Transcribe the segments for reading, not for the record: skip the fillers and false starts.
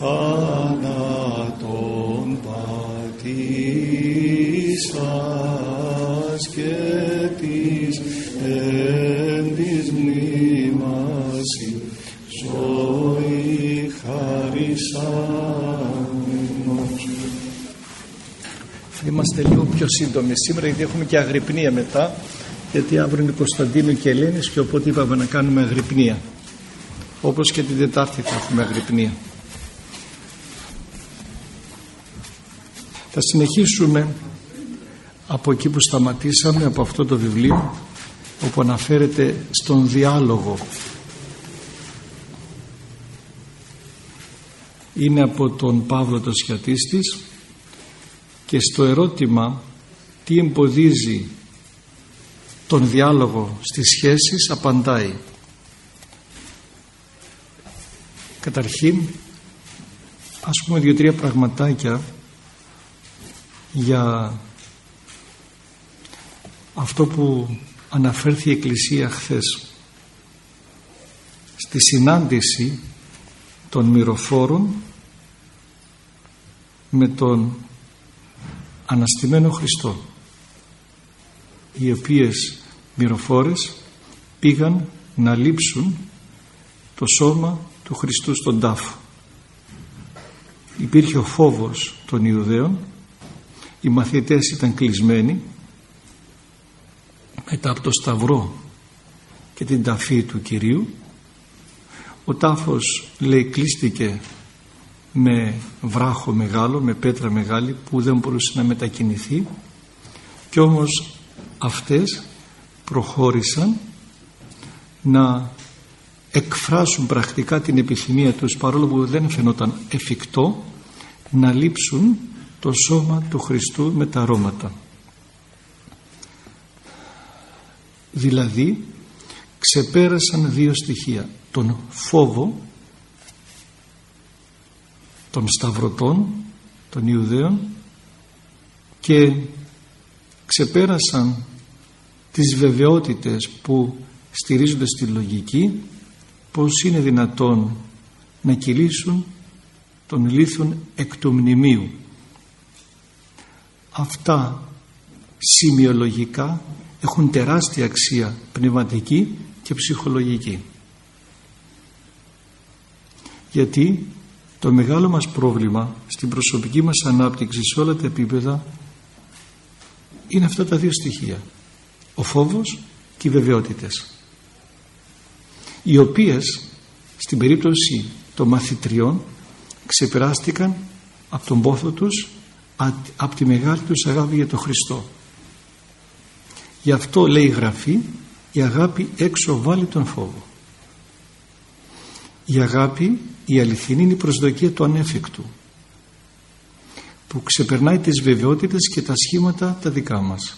θάνατον πατήσας και της εν της μνήμασι ζωή χαρισάμενος. Θα είμαστε λίγο πιο σύντομοι σήμερα, γιατί έχουμε και αγρυπνία μετά, γιατί αύριο είναι Κωνσταντίνου και Ελένης και οπότε είπαμε να κάνουμε αγρυπνία, όπως και την Τετάρτη θα έχουμε αγρυπνία. Θα συνεχίσουμε από εκεί που σταματήσαμε, από αυτό το βιβλίο όπου αναφέρεται στον διάλογο. Είναι από τον Παύλο το Σιατίστης και στο ερώτημα τι εμποδίζει τον διάλογο στις σχέσεις απαντάει. Καταρχήν ας πούμε 2-3 πραγματάκια για αυτό που αναφέρθηκε η Εκκλησία χθες στη συνάντηση των μυροφόρων με τον αναστημένο Χριστό, οι οποίες μυροφόρες πήγαν να λείψουν το σώμα του Χριστού στον τάφο. Υπήρχε ο φόβος των Ιουδαίων, οι μαθητές ήταν κλεισμένοι μετά από το σταυρό και την ταφή του Κυρίου. Ο τάφος, λέει, κλείστηκε με βράχο μεγάλο, με πέτρα μεγάλη που δεν μπορούσε να μετακινηθεί, και όμως αυτές προχώρησαν να εκφράσουν πρακτικά την επιθυμία τους, παρόλο που δεν φαινόταν εφικτό, να λείψουν το σώμα του Χριστού με τα αρώματα. Δηλαδή ξεπέρασαν 2 στοιχεία: τον φόβο των σταυρωτών, των Ιουδαίων, και ξεπέρασαν τις βεβαιότητες που στηρίζονται στη λογική, πως είναι δυνατόν να κυλήσουν των ηλίθιων εκ του μνημείου. Αυτά σημειολογικά έχουν τεράστια αξία πνευματική και ψυχολογική, γιατί το μεγάλο μας πρόβλημα στην προσωπική μας ανάπτυξη σε όλα τα επίπεδα είναι αυτά τα 2 στοιχεία: ο φόβος και οι βεβαιότητες, οι οποίες στην περίπτωση των μαθητριών ξεπεράστηκαν από τον πόθο τους, από τη μεγάλη τους αγάπη για τον Χριστό. Γι' αυτό λέει η Γραφή, η αγάπη έξω βάλει τον φόβο. Η αγάπη, η αληθινή, είναι η προσδοκία του ανέφικτου, που ξεπερνάει τις βεβαιότητες και τα σχήματα τα δικά μας.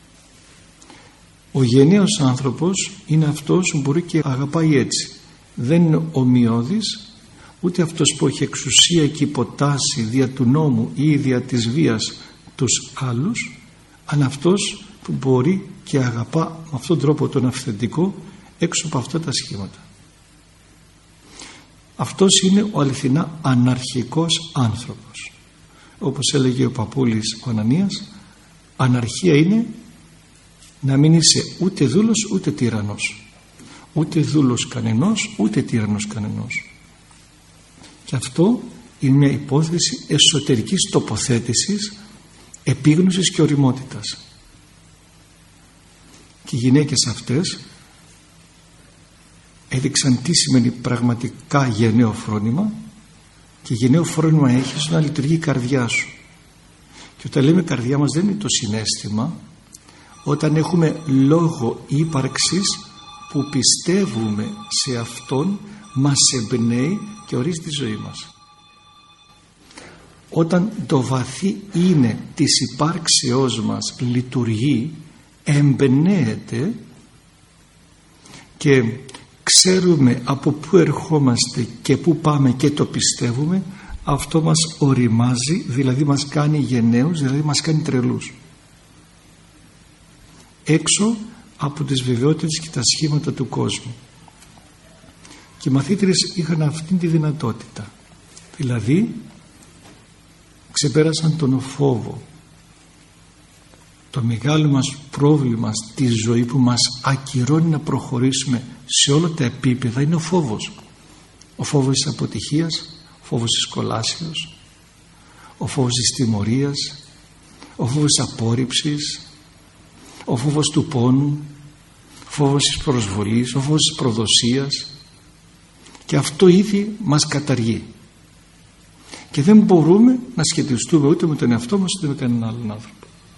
Ο γενναίος άνθρωπος είναι αυτός που μπορεί και αγαπάει έτσι. Δεν είναι ομοιώδης, ούτε αυτός που έχει εξουσία και υποτάσσει δια του νόμου ή δια της βίας τους άλλους, αλλά αυτός που μπορεί και αγαπά με αυτόν τον τρόπο τον αυθεντικό έξω από αυτά τα σχήματα. Αυτός είναι ο αληθινά αναρχικός άνθρωπος. Όπως έλεγε ο παππούλης ο Ανανίας, αναρχία είναι να μην είσαι ούτε δούλος ούτε τύραννος, ούτε δούλος κανενός ούτε τύραννος κανενός. Και αυτό είναι μια υπόθεση εσωτερικής τοποθέτησης, επίγνωσης και ωριμότητας. Και οι γυναίκες αυτές έδειξαν τι σημαίνει πραγματικά γενναίο φρόνημα, και γενναίο φρόνημα έχεις να λειτουργεί η καρδιά σου. Και όταν λέμε καρδιά μας δεν είναι το συναίσθημα, όταν έχουμε λόγο ύπαρξης που πιστεύουμε σε Αυτόν, μας εμπνέει και ορίζει τη ζωή μας. Όταν το βαθύ είναι της υπάρξεώς μας λειτουργεί, εμπνέεται και ξέρουμε από πού ερχόμαστε και πού πάμε και το πιστεύουμε, αυτό μας οριμάζει, δηλαδή μας κάνει γενναίους, δηλαδή μας κάνει τρελούς. Έξω από τις βεβαιότητες και τα σχήματα του κόσμου. Και οι μαθήτρες είχαν αυτή τη δυνατότητα. Δηλαδή ξεπέρασαν τον φόβο. Το μεγάλο μας πρόβλημα στη ζωή που μας ακυρώνει να προχωρήσουμε σε όλα τα επίπεδα είναι ο φόβος. Ο φόβος της αποτυχίας, ο φόβος της κολάσεως, ο φόβος της τιμωρίας, ο φόβος της απόρριψης, ο φόβος του πόνου, ο φόβος της προσβολής, ο φόβος της προδοσίας, και αυτό ήδη μας καταργεί και δεν μπορούμε να σχετιστούμε ούτε με τον εαυτό μας ούτε με κανέναν άλλον άνθρωπο.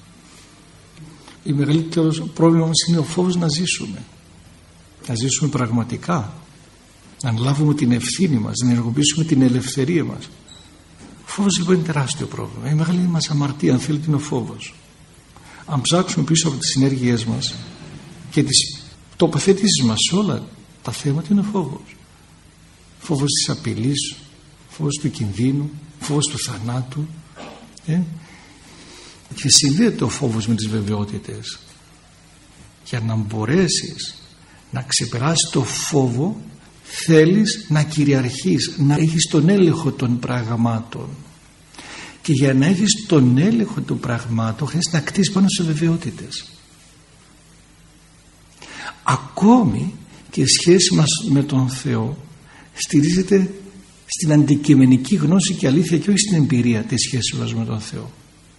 Το μεγαλύτερο πρόβλημα μας είναι ο φόβος να ζήσουμε πραγματικά, να αναλάβουμε την ευθύνη μας, να ενεργοποιήσουμε την ελευθερία μας. Ο φόβος λοιπόν είναι τεράστιο πρόβλημα. Η μεγάλη μας αμαρτία, αν θέλετε, είναι ο φόβος. Αν ψάξουμε πίσω από τις συνέργειές μας και τις τοποθετήσεις μας σε όλα τα θέματα, είναι ο φόβος. Φόβος της απειλής, φόβος του κινδύνου, φόβος του θανάτου. Και συνδέεται ο φόβος με τις βεβαιότητες. Για να μπορέσεις να ξεπεράσεις το φόβο, θέλεις να κυριαρχείς, να έχεις τον έλεγχο των πραγμάτων. Και για να έχεις τον έλεγχο των πραγμάτων χρειάζεται να κτίσεις πάνω σε βεβαιότητες. Ακόμη και η σχέση μας με τον Θεό στηρίζεται στην αντικειμενική γνώση και αλήθεια και όχι στην εμπειρία της σχέσης μας με τον Θεό.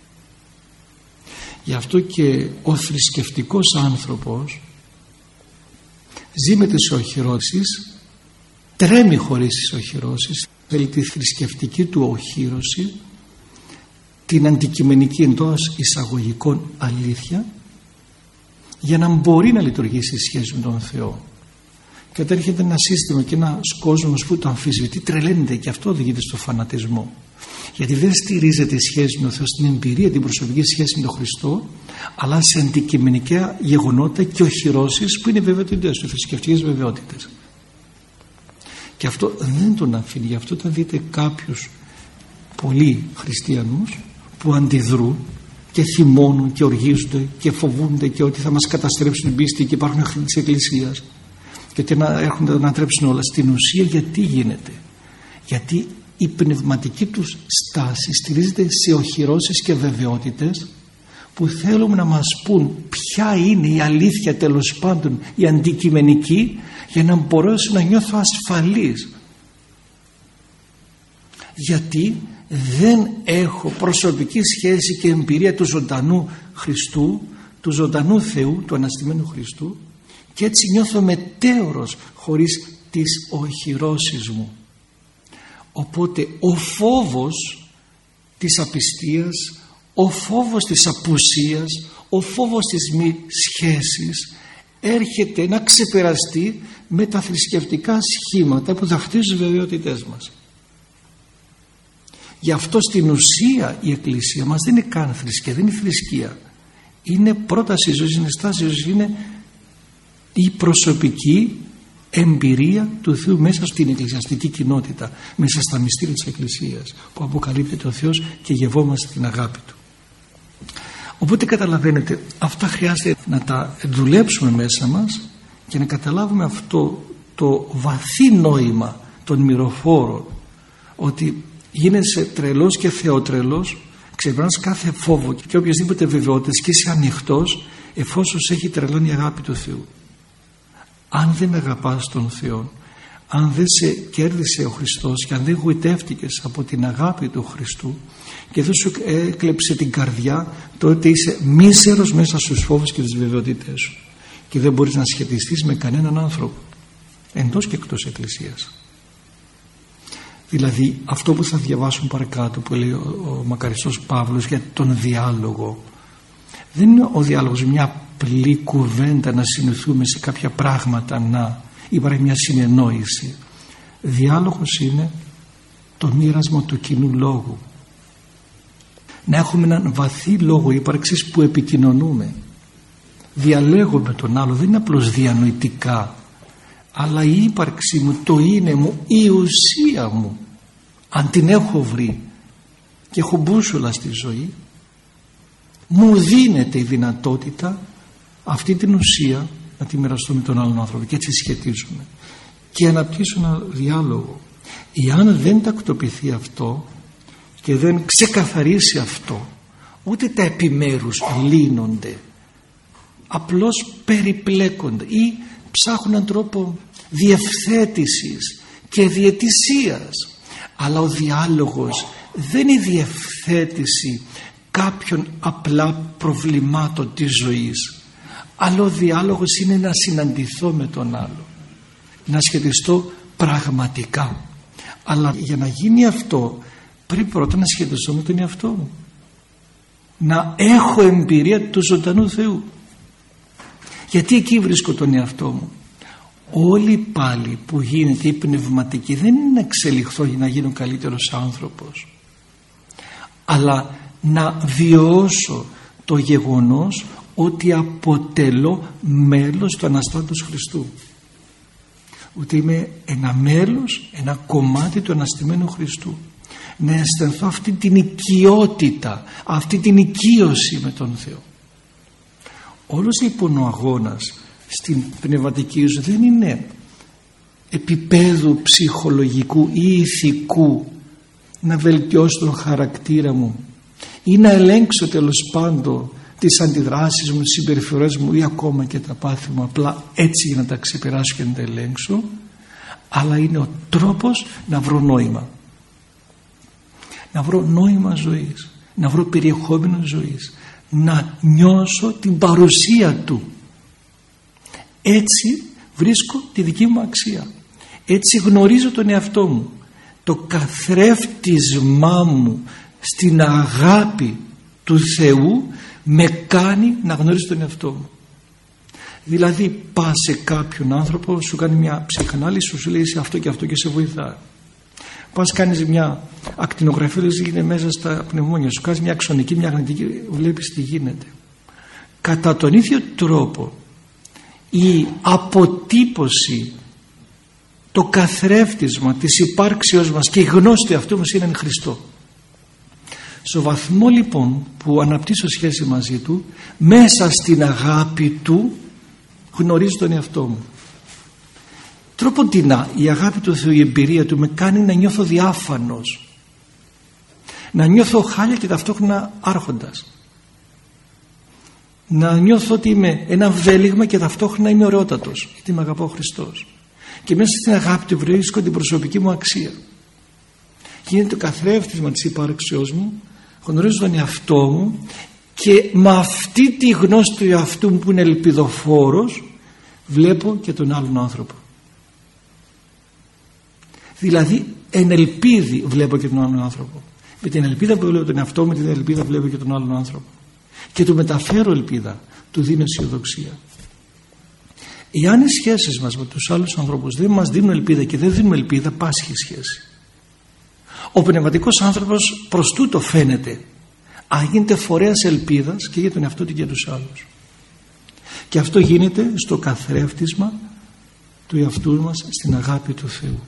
Γι' αυτό και ο θρησκευτικός άνθρωπος ζει με τις οχυρώσεις, τρέμει χωρίς τις οχυρώσεις, θέλει τη θρησκευτική του οχύρωση, την αντικειμενική εντός εισαγωγικών αλήθεια, για να μπορεί να λειτουργήσει η σχέση με τον Θεό. Και όταν έρχεται ένα σύστημα και ένας κόσμος που το αμφισβητεί, τρελαίνεται, και αυτό οδηγείται στο φανατισμό. Γιατί δεν στηρίζεται η σχέση με τον Θεό στην εμπειρία, την προσωπική σχέση με τον Χριστό, αλλά σε αντικειμενικά γεγονότα και οχυρώσεις που είναι βεβαιότητες, θρησκευτικές βεβαιότητες. Και αυτό δεν τον αφήνει. Γι' αυτό όταν δείτε κάποιους πολλοί χριστιανούς που αντιδρούν και θυμώνουν και οργίζονται και φοβούνται και ότι θα μας καταστρέψουν την πίστη και υπάρχουν εχθροί της Εκκλησίας και ότι έρχονται να ανατρέψουν όλα, στην ουσία γιατί γίνεται? Γιατί η πνευματική τους στάση στηρίζεται σε οχυρώσεις και βεβαιότητες που θέλουμε να μας πούν ποια είναι η αλήθεια, τέλος πάντων η αντικειμενική, για να μπορέσω να νιώθω ασφαλής. Γιατί δεν έχω προσωπική σχέση και εμπειρία του ζωντανού Χριστού, του ζωντανού Θεού, του αναστημένου Χριστού, και έτσι νιώθω μετέωρος χωρίς τις οχυρώσεις μου. Οπότε ο φόβος της απιστίας, ο φόβος της απουσίας, ο φόβος της μη σχέσης έρχεται να ξεπεραστεί με τα θρησκευτικά σχήματα που θα χτίζουν τις βεβαιότητές μας. Γι' αυτό στην ουσία η Εκκλησία μας δεν είναι καν θρησκεία, δεν είναι θρησκεία. Είναι πρόταση ζωής, είναι στάση ζωής, είναι η προσωπική εμπειρία του Θεού μέσα στην εκκλησιαστική κοινότητα, μέσα στα μυστήρια της Εκκλησίας που αποκαλύπτεται ο Θεός και γευόμαστε την αγάπη Του. Οπότε καταλαβαίνετε, αυτά χρειάζεται να τα δουλέψουμε μέσα μας και να καταλάβουμε αυτό το βαθύ νόημα των μυροφόρων, ότι γίνεσαι τρελός και θεοτρελός, ξεπερνάς κάθε φόβο και οποιασδήποτε βεβαιότητες και είσαι ανοιχτός εφόσον σε έχει τρελώνει η αγάπη του Θεού. Αν δεν αγαπάς τον Θεό, αν δεν σε κέρδισε ο Χριστός και αν δεν γοητεύτηκες από την αγάπη του Χριστού και δεν σου έκλεψε την καρδιά, τότε είσαι μίζερος μέσα στους φόβους και τις βεβαιότητες σου και δεν μπορείς να σχετιστείς με κανέναν άνθρωπο εντός και εκτός Εκκλησίας. Δηλαδή αυτό που θα διαβάσουμε παρακάτω που λέει ο μακαριστός Παύλος για τον διάλογο, δεν είναι ο διάλογος μια απλή κουβέντα να συνηθούμε σε κάποια πράγματα, να υπάρχει μια συνεννόηση. Διάλογος είναι το μοίρασμα του κοινού λόγου, να έχουμε έναν βαθύ λόγο ύπαρξης που επικοινωνούμε, διαλέγουμε τον άλλο, δεν είναι απλώς διανοητικά, αλλά η ύπαρξη μου, το είναι μου, η ουσία μου, αν την έχω βρει και έχω μπούσουλα στη ζωή, μου δίνεται η δυνατότητα αυτή την ουσία να τη μοιραστώ με τον άλλον άνθρωπο και έτσι σχετίζομαι και αναπτύσσω ένα διάλογο. Εάν δεν τακτοποιηθεί αυτό και δεν ξεκαθαρίσει αυτό, ούτε τα επιμέρους λύνονται, απλώς περιπλέκονται ή ψάχνουν έναν τρόπο διευθέτησης και διαιτησίας. Αλλά ο διάλογος δεν είναι η διευθέτηση κάποιων απλά προβλημάτων της ζωής, αλλά ο διάλογος είναι να συναντηθώ με τον άλλο, να σχετιστώ πραγματικά. Αλλά για να γίνει αυτό πρέπει πρώτα να σχετιστώ με τον εαυτό μου, να έχω εμπειρία του ζωντανού Θεού. Γιατί εκεί βρίσκω τον εαυτό μου. Όλη πάλι που γίνεται η πνευματική δεν είναι να εξελιχθώ για να γίνω καλύτερος άνθρωπος, αλλά να βιώσω το γεγονός ότι αποτελώ μέλος του Αναστάντος Χριστού, ότι είμαι ένα μέλος, ένα κομμάτι του Αναστημένου Χριστού, να αισθανθώ αυτή την οικειότητα, αυτή την οικείωση με τον Θεό. Όλος λοιπόν ο αγώνας στην πνευματική ζωή δεν είναι επίπεδου ψυχολογικού ή ηθικού, να βελτιώσω τον χαρακτήρα μου ή να ελέγξω τέλος πάντων τις αντιδράσεις μου, τις συμπεριφορές μου ή ακόμα και τα πάθη μου, απλά έτσι για να τα ξεπεράσω και να τα ελέγξω, αλλά είναι ο τρόπος να βρω νόημα, να βρω νόημα ζωής, να βρω περιεχόμενο ζωής, να νιώσω την παρουσία του. Έτσι βρίσκω τη δική μου αξία, έτσι γνωρίζω τον εαυτό μου. Το καθρέφτισμά μου στην αγάπη του Θεού με κάνει να γνωρίζω τον εαυτό μου. Δηλαδή πας σε κάποιον άνθρωπο, σου κάνει μια ψυχανάλυση, σου λέει αυτό και αυτό και σε βοηθάει. Πας κάνεις μια ακτινογραφία, είναι μέσα στα πνευμόνια, σου κάνεις μια αξονική, μια αγνητική, βλέπεις τι γίνεται. Κατά τον ίδιο τρόπο η αποτύπωση, το καθρέφτισμα της υπάρξεως μας και η γνώση του εαυτού μας είναι εν Χριστώ. Στο βαθμό λοιπόν που αναπτύσσω σχέση μαζί του, μέσα στην αγάπη του γνωρίζω τον εαυτό μου. Τρόποντινά η αγάπη του Θεού, η εμπειρία του με κάνει να νιώθω διάφανος, να νιώθω χάλια και ταυτόχρονα άρχοντας, να νιώθω ότι είμαι ένα βέλιγμα και ταυτόχρονα είμαι ωραιότατος, γιατί με αγαπά ο Χριστός. Και μέσα στην αγάπη του βρίσκω την προσωπική μου αξία. Γίνεται το καθρέφτισμα της υπάρξεώς μου, γνωρίζω τον εαυτό μου και με αυτή τη γνώση του εαυτού μου που είναι ελπιδοφόρος βλέπω και τον άλλον άνθρωπο. Δηλαδή εν ελπίδη βλέπω και τον άλλον άνθρωπο. Με την ελπίδα που βλέπω τον εαυτό μου, με την ελπίδα βλέπω και τον άλλον άνθρωπο. Και του μεταφέρω ελπίδα, του δίνω αισιοδοξία. Εάν οι σχέσεις μας με τους άλλους ανθρώπους δεν μας δίνουν ελπίδα και δεν δίνουμε ελπίδα, πάσχει η σχέση. Ο πνευματικός άνθρωπος προς τούτο φαίνεται, γίνεται φορέας ελπίδας και για τον εαυτό του και για τους άλλους. Και αυτό γίνεται στο καθρέφτισμα του εαυτού μας στην αγάπη του Θεού.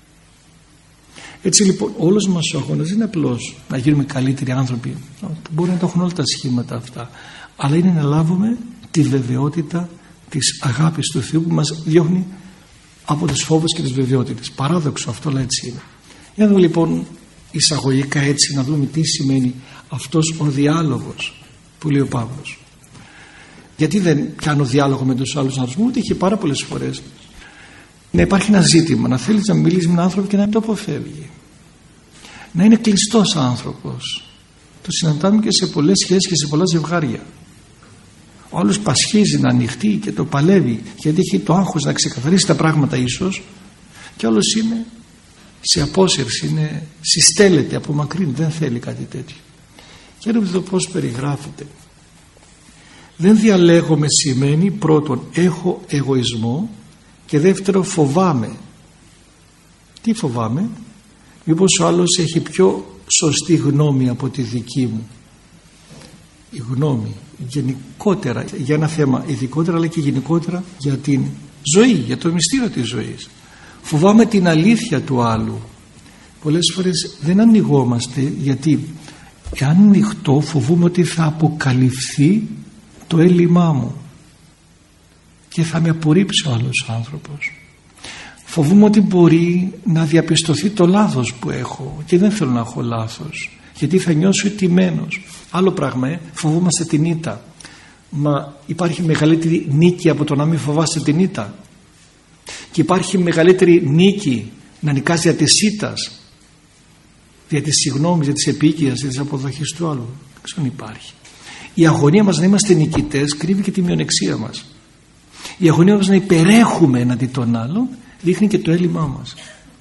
Έτσι λοιπόν όλος μας ο αγώνας δεν είναι απλώς να γίνουμε καλύτεροι άνθρωποι, που μπορεί να το έχουν όλα τα σχήματα αυτά, αλλά είναι να λάβουμε τη βεβαιότητα της αγάπης του Θεού που μας διώχνει από τις φόβους και τις βεβαιότητες. Παράδοξο αυτό, αλλά έτσι είναι. Για να δούμε λοιπόν εισαγωγικά έτσι, να δούμε τι σημαίνει αυτός ο διάλογος που λέει ο Παύλος. Γιατί δεν κάνω διάλογο με τους άλλους άνθρωπους? Ούτε είχε πάρα πολλές φορές να υπάρχει ένα ζήτημα, να θέλεις να μιλήσεις με έναν άνθρωπο και να μην το αποφεύγει, να είναι κλειστός άνθρωπος. Το συναντάμε και σε πολλές σχέσεις και σε πολλά ζευγάρια. Ο άλλος πασχίζει να ανοιχτεί και το παλεύει γιατί έχει το άγχος να ξεκαθαρίσει τα πράγματα ίσως, και ο άλλος είναι σε απόσυρση, είναι, συστέλλεται, απομακρύνει, δεν θέλει κάτι τέτοιο. Και να δείτε πώς περιγράφεται. Δεν διαλέγομαι σημαίνει πρώτον έχω εγωισμό και δεύτερο φοβάμαι. Τι φοβάμαι? Μήπως ο άλλος έχει πιο σωστή γνώμη από τη δική μου. Η γνώμη γενικότερα για ένα θέμα, ειδικότερα αλλά και γενικότερα για την ζωή, για το μυστήριο της ζωής. Φοβάμαι την αλήθεια του άλλου. Πολλές φορές δεν ανοιγόμαστε, γιατί εάν ανοιχτώ φοβούμαι ότι θα αποκαλυφθεί το έλλειμμά μου και θα με απορρίψει ο άλλος άνθρωπος. Φοβούμαι ότι μπορεί να διαπιστωθεί το λάθος που έχω και δεν θέλω να έχω λάθος, γιατί θα νιώσω ηττημένος. Άλλο πράγμα, φοβούμαστε την ήττα. Μα υπάρχει μεγαλύτερη νίκη από το να μην φοβάστε την ήττα? Και υπάρχει μεγαλύτερη νίκη να νικάς δια της ήττας, δια της συγγνώμης, δια της επίκειας, δια της αποδοχής του άλλου? Δεν ξέρω αν υπάρχει. Η αγωνία μας να είμαστε νικητές κρύβει και τη μειονεξία μας. Η αγωνία μας να υπερέχουμε εναντί των άλλων δείχνει και το έλλειμμά μας.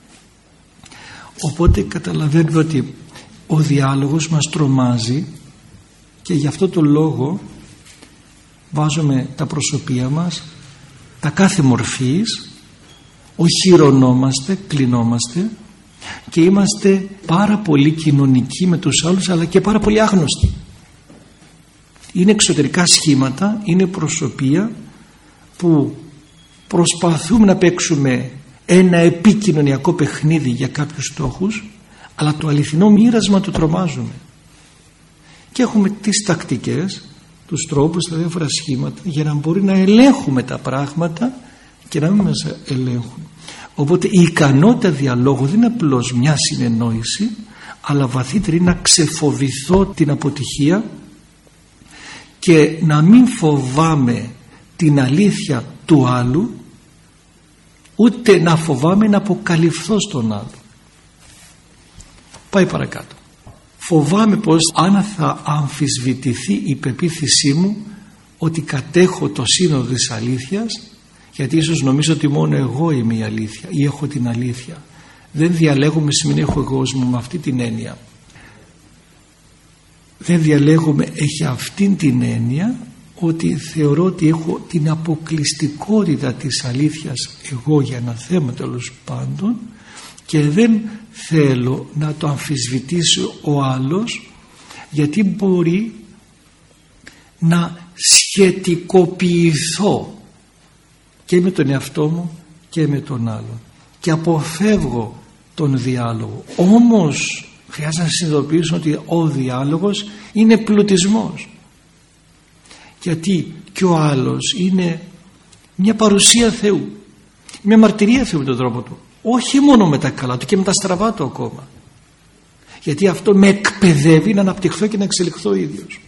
Οπότε καταλαβαίνουμε ότι ο διάλογος μας τρομάζει και γι' αυτό το λόγο βάζουμε τα προσωπία μας, τα κάθε μορφής, οχυρωνόμαστε, κλεινόμαστε και είμαστε πάρα πολύ κοινωνικοί με τους άλλους, αλλά και πάρα πολύ άγνωστοι. Είναι εξωτερικά σχήματα, είναι προσωπία που προσπαθούμε να παίξουμε ένα επικοινωνιακό παιχνίδι για κάποιους στόχους, αλλά το αληθινό μοίρασμα το τρομάζουμε. Και έχουμε τις τακτικές, τους τρόπους, τα διάφορα σχήματα για να μπορεί να ελέγχουμε τα πράγματα και να μην μας ελέγχουν. Οπότε η ικανότητα διαλόγου δεν είναι απλώς μια συνεννόηση, αλλά βαθύτερη να ξεφοβηθώ την αποτυχία και να μην φοβάμαι την αλήθεια του άλλου, ούτε να φοβάμαι να αποκαλυφθώ στον άλλο. Πάει παρακάτω. Φοβάμαι πως αν θα αμφισβητηθεί η πεποίθησή μου ότι κατέχω το σύνολο της αλήθειας, γιατί ίσως νομίζω ότι μόνο εγώ είμαι η αλήθεια ή έχω την αλήθεια. Δεν διαλέγουμε σημαίνει έχω εγώσμο με αυτή την έννοια. Δεν διαλέγουμε, έχει αυτήν την έννοια ότι θεωρώ ότι έχω την αποκλειστικότητα της αλήθειας εγώ για ένα θέμα τέλος πάντων και δεν θέλω να το αμφισβητήσει ο άλλος, γιατί μπορεί να σχετικοποιηθώ και με τον εαυτό μου και με τον άλλον και αποφεύγω τον διάλογο. Όμως χρειάζεται να συνειδητοποιήσω ότι ο διάλογος είναι πλουτισμός, γιατί και ο άλλος είναι μια παρουσία Θεού, μια μαρτυρία Θεού με τον τρόπο του, όχι μόνο με τα καλά του και με τα στραβά του ακόμα, γιατί αυτό με εκπαιδεύει να αναπτυχθώ και να εξελιχθώ ίδιος.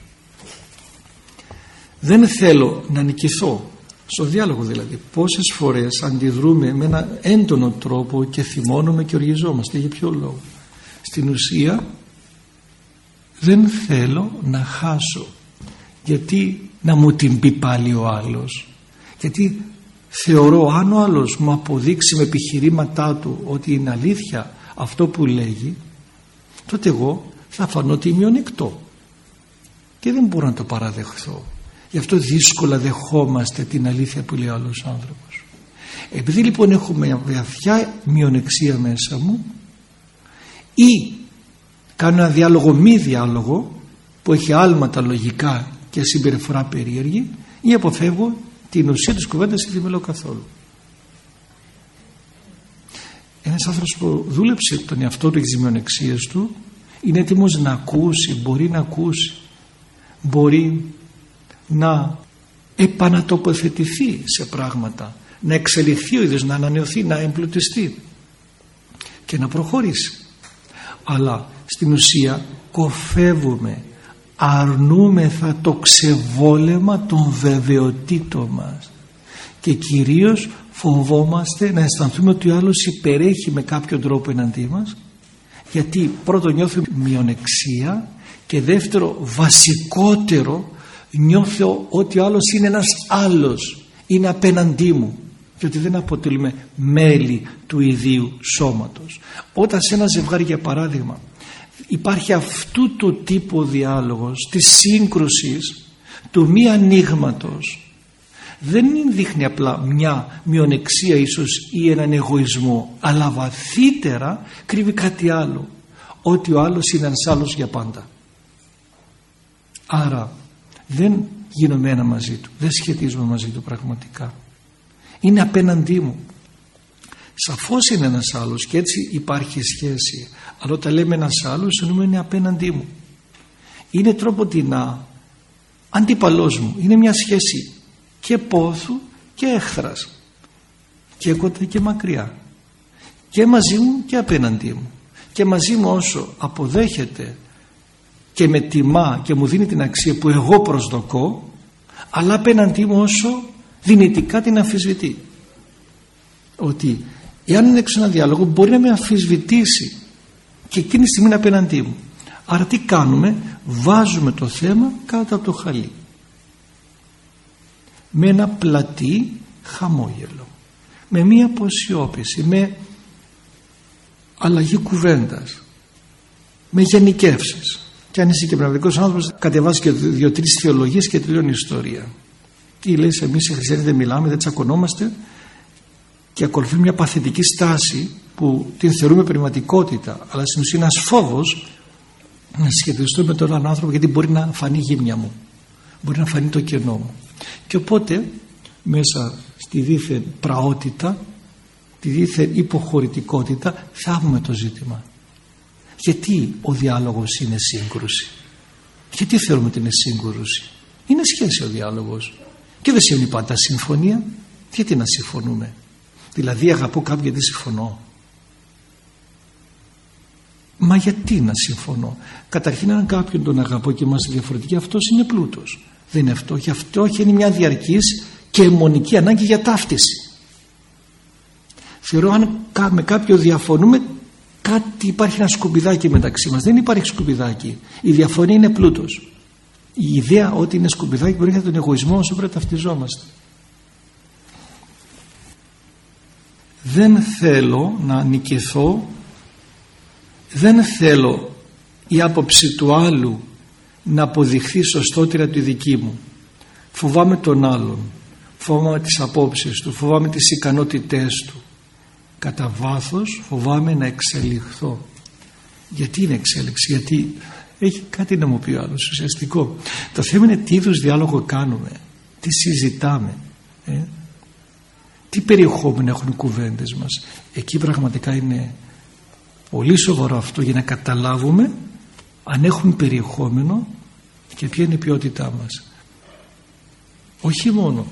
Δεν θέλω να νικηθώ στο διάλογο, δηλαδή πόσες φορές αντιδρούμε με ένα έντονο τρόπο και θυμώνουμε και οργιζόμαστε. Για ποιο λόγο? Στην ουσία δεν θέλω να χάσω, γιατί να μου την πει πάλι ο άλλος, γιατί θεωρώ αν ο άλλος μου αποδείξει με επιχειρήματά του ότι είναι αλήθεια αυτό που λέγει, τότε εγώ θα φανώ ότι είμαι μειονεκτό και δεν μπορώ να το παραδεχθώ. Γι' αυτό δύσκολα δεχόμαστε την αλήθεια που λέει ο άλλος άνθρωπος. Επειδή λοιπόν έχουμε μια βαθιά μειονεξία μέσα μου, ή κάνω ένα διάλογο μη διάλογο που έχει άλματα λογικά και συμπεριφορά περίεργη, ή αποφεύγω την ουσία της κουβέντας και δεν μιλώ καθόλου. Ένας άνθρωπος που δούλεψε τον εαυτό του και τις μειονεξίες του είναι έτοιμος να ακούσει, μπορεί να ακούσει, μπορεί να επανατοποθετηθεί σε πράγματα, να εξελιχθεί ο ίδιος, να ανανεωθεί, να εμπλουτιστεί και να προχωρήσει. Αλλά στην ουσία κοφεύουμε, αρνούμεθα το ξεβόλεμα των βεβαιοτήτων μας και κυρίως φοβόμαστε να αισθανθούμε ότι ο άλλος υπερέχει με κάποιο τρόπο εναντί μας, γιατί πρώτον νιώθουμε μειονεξία και δεύτερο βασικότερο νιώθω ότι ο άλλος είναι ένας άλλος, είναι απέναντί μου και ότι δεν αποτελούμε μέλη του ιδίου σώματος. Όταν σε ένα ζευγάρι για παράδειγμα υπάρχει αυτού του τύπου διάλογος της σύγκρουσης, του μη ανοίγματος, δεν δείχνει απλά μια μειονεξία ίσως ή έναν εγωισμό, αλλά βαθύτερα κρύβει κάτι άλλο, ότι ο άλλος είναι ένας άλλος για πάντα. Άρα δεν γίνομαι ένα μαζί του, δεν σχετίζομαι μαζί του πραγματικά, είναι απέναντί μου. Σαφώς είναι ένας άλλος και έτσι υπάρχει σχέση, αλλά όταν λέμε ένας άλλος εννοούμε είναι απέναντί μου, είναι τρόποντινά αντίπαλός μου, είναι μια σχέση και πόθου και έχθρας και κοντά και μακριά, και μαζί μου και απέναντί μου, και μαζί μου όσο αποδέχεται και με τιμά και μου δίνει την αξία που εγώ προσδοκώ, αλλά απέναντί μου όσο δυνητικά την αμφισβητεί. Ότι εάν είναι έξω ένα διάλογο μπορεί να με αμφισβητήσει και εκείνη τη στιγμή είναι απέναντί μου. Άρα τι κάνουμε? Βάζουμε το θέμα κάτω από το χαλί με ένα πλατή χαμόγελο, με μία αποσιώπηση, με αλλαγή κουβέντας, με γενικεύσεις. Και αν είσαι και πνευματικός άνθρωπος, κατεβάζει και 2-3 θεολογίες και τελειώνει η ιστορία. Τι λες, εμείς οι χριστιανοί δεν μιλάμε, δεν τσακωνόμαστε, και ακολουθούμε μια παθητική στάση που την θεωρούμε πνευματικότητα, αλλά στην ουσία είναι ένας φόβος να σχετιστώ με τον άλλον άνθρωπο, γιατί μπορεί να φανεί η γύμνια μου, μπορεί να φανεί το κενό μου. Και οπότε μέσα στη δίθεν πραότητα, τη δίθεν υποχωρητικότητα, θάβουμε το ζήτημα. Γιατί ο διάλογος είναι σύγκρουση? Γιατί θεωρούμε ότι είναι σύγκρουση? Είναι σχέση ο διάλογος και δεν σημαίνει πάντα συμφωνία. Γιατί να συμφωνούμε? Δηλαδή αγαπώ κάποιον γιατί συμφωνώ? Μα γιατί να συμφωνώ? Καταρχήν, αν κάποιον τον αγαπώ και είμαστε διαφορετικοί, αυτός είναι πλούτος. Δεν είναι αυτό. Γι' αυτό είναι μια διαρκής και αιμονική ανάγκη για ταύτιση. Θεωρώ αν με κάποιον διαφωνούμε, κάτι, υπάρχει ένα σκουπιδάκι μεταξύ μας. Δεν υπάρχει σκουπιδάκι. Η διαφωνία είναι πλούτος. Η ιδέα ότι είναι σκουπιδάκι μπορεί να είναι τον εγωισμό όσο πρέπει να ταυτιζόμαστε. Δεν θέλω να νικηθώ, δεν θέλω η άποψη του άλλου να αποδειχθεί σωστότερα τη δική μου. Φοβάμαι τον άλλον, φοβάμαι τις απόψεις του, φοβάμαι τις ικανότητές του. Κατά βάθος φοβάμαι να εξελιχθώ. Γιατί είναι εξέλιξη? Γιατί έχει κάτι να μου πει ο άλλος ουσιαστικό. Το θέμα είναι τι είδους διάλογο κάνουμε, τι συζητάμε, τι περιεχόμενο έχουν οι κουβέντες μας. Εκεί πραγματικά είναι πολύ σοβαρό αυτό, για να καταλάβουμε αν έχουν περιεχόμενο και ποια είναι η ποιότητά μας. Όχι μόνο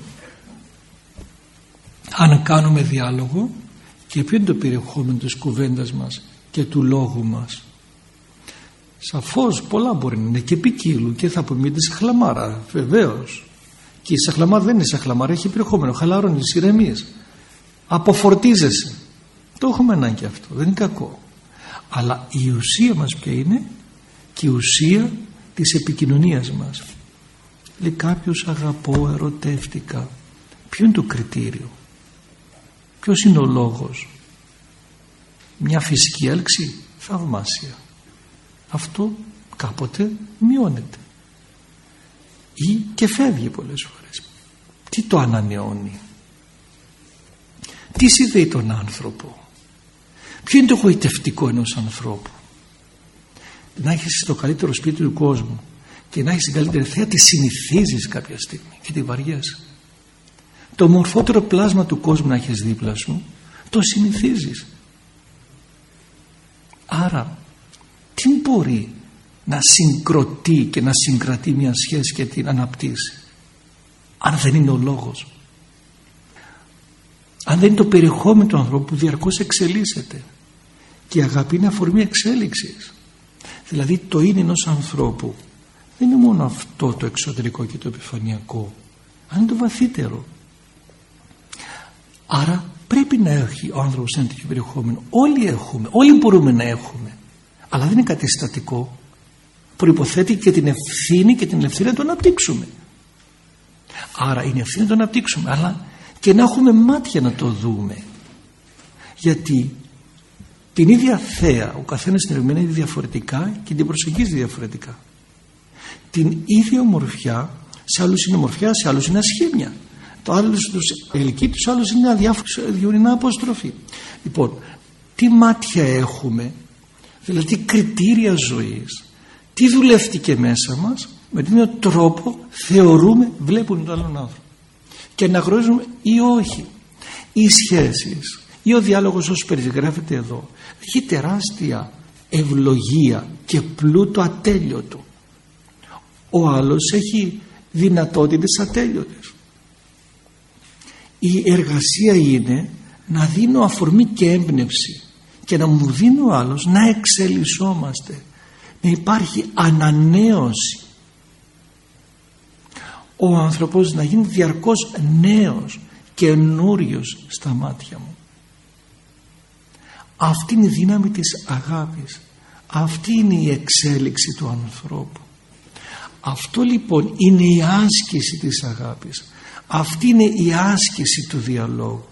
αν κάνουμε διάλογο, και ποιο είναι το περιεχόμενο της κουβέντας μας και του λόγου μας. Σαφώς πολλά μπορεί να είναι και ποικίλου, και θα πούμε τη σαχλαμάρα, βεβαίως. Και η σαχλαμάρα δεν είναι σαχλαμάρα, έχει περιεχόμενο, χαλαρώνεις, ηρεμείς, αποφορτίζεσαι. Το έχουμε ανάγκη αυτό, δεν είναι κακό. Αλλά η ουσία μας ποια είναι? Και η ουσία της επικοινωνίας μας. Λέει κάποιος αγαπώ, ερωτεύτηκα. Ποιο είναι το κριτήριο? Ποιος είναι ο λόγος? Μια φυσική έλξη? Θαυμάσια. Αυτό κάποτε μειώνεται ή και φεύγει πολλές φορές. Τι το ανανεώνει? Τι συνδέει τον άνθρωπο? Ποιο είναι το γοητευτικό ενός ανθρώπου? Να έχεις το καλύτερο σπίτι του κόσμου και να έχεις την καλύτερη θέα, τη συνηθίζεις κάποια στιγμή και τη βαριέσαι. Το μορφότερο πλάσμα του κόσμου να έχεις δίπλα σου, το συνηθίζεις. Άρα τι μπορεί να συγκροτεί και να συγκρατεί μια σχέση και την αναπτύσσει, αν δεν είναι ο λόγος, αν δεν είναι το περιεχόμενο του ανθρώπου που διαρκώς εξελίσσεται? Και η αγάπη είναι αφορμή εξέλιξης. Δηλαδή το είναι ενός ανθρώπου δεν είναι μόνο αυτό το εξωτερικό και το επιφανειακό, αλλά είναι το βαθύτερο. Άρα πρέπει να έχει ο άνθρωπος ένα τέτοιο περιεχόμενο. Όλοι έχουμε, όλοι μπορούμε να έχουμε, αλλά δεν είναι κάτι στατικό. Προϋποθέτει και την ευθύνη και την ελευθερία να το αναπτύξουμε. Άρα είναι ευθύνη να το αναπτύξουμε, αλλά και να έχουμε μάτια να το δούμε. Γιατί την ίδια θέα ο καθένας την ερμηνεύει διαφορετικά και την προσεγγίζει διαφορετικά. Την ίδια ομορφιά, σε άλλους είναι ομορφιά, σε άλλους είναι ασχήμια. Το άλλο ελκύει, τους άλλους είναι διορεινά αποστροφή. Λοιπόν, τι μάτια έχουμε, δηλαδή τι κριτήρια ζωής, τι δουλεύτηκε μέσα μας, με τι τρόπο θεωρούμε, βλέπουν τον άλλον άνθρωπο και να γνωρίζουμε ή όχι. Οι σχέσεις ή ο διάλογος όσο περιγράφεται εδώ έχει τεράστια ευλογία και πλούτο ατέλειωτο. Ο άλλος έχει δυνατότητες ατέλειωτες. Η εργασία είναι να δίνω αφορμή και έμπνευση και να μου δίνει ο άλλος να εξελισσόμαστε, να υπάρχει ανανέωση, ο άνθρωπος να γίνει διαρκώς νέος, καινούριος στα μάτια μου. Αυτή είναι η δύναμη της αγάπης, αυτή είναι η εξέλιξη του ανθρώπου. Αυτό λοιπόν είναι η άσκηση της αγάπης, αυτή είναι η άσκηση του διαλόγου.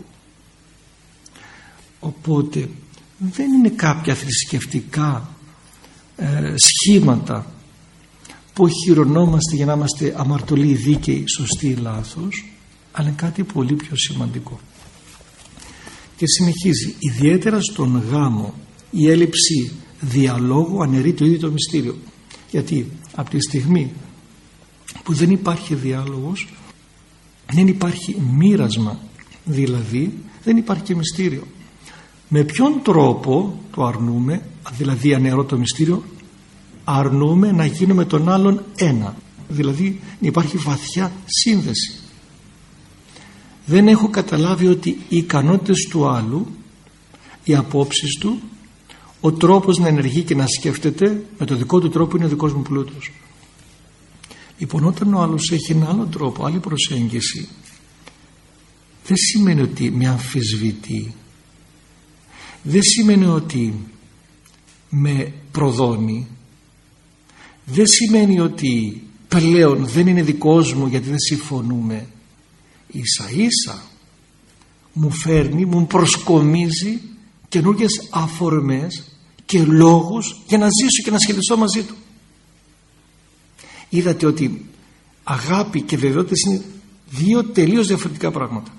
Οπότε δεν είναι κάποια θρησκευτικά σχήματα που χειρονόμαστε για να είμαστε αμαρτωλοί, δίκαιοι, σωστοί ή λάθος, αλλά είναι κάτι πολύ πιο σημαντικό. Και συνεχίζει, ιδιαίτερα στον γάμο η έλλειψη διαλόγου αναιρεί το ίδιο το μυστήριο. Γιατί από τη στιγμή που δεν υπάρχει διάλογος, δεν υπάρχει μοίρασμα, δηλαδή δεν υπάρχει και μυστήριο. Με ποιον τρόπο το αρνούμε, δηλαδή αναιρώ το μυστήριο, αρνούμε να γίνουμε τον άλλον ένα, δηλαδή υπάρχει βαθιά σύνδεση. Δεν έχω καταλάβει ότι οι ικανότητες του άλλου, οι απόψεις του, ο τρόπος να ενεργεί και να σκέφτεται με το δικό του τρόπο είναι ο δικός μου πλούτος. Λοιπόν, όταν ο άλλος έχει ένα άλλο τρόπο, άλλη προσέγγιση, δεν σημαίνει ότι με αμφισβητεί, δεν σημαίνει ότι με προδώνει, δεν σημαίνει ότι πλέον δεν είναι δικός μου γιατί δεν συμφωνούμε. Ίσα ίσα μου φέρνει, μου προσκομίζει καινούργιες αφορμές και λόγους για να ζήσω και να σχετιστώ μαζί του. Είδατε ότι αγάπη και βεβαιότητες είναι δύο τελείως διαφορετικά πράγματα.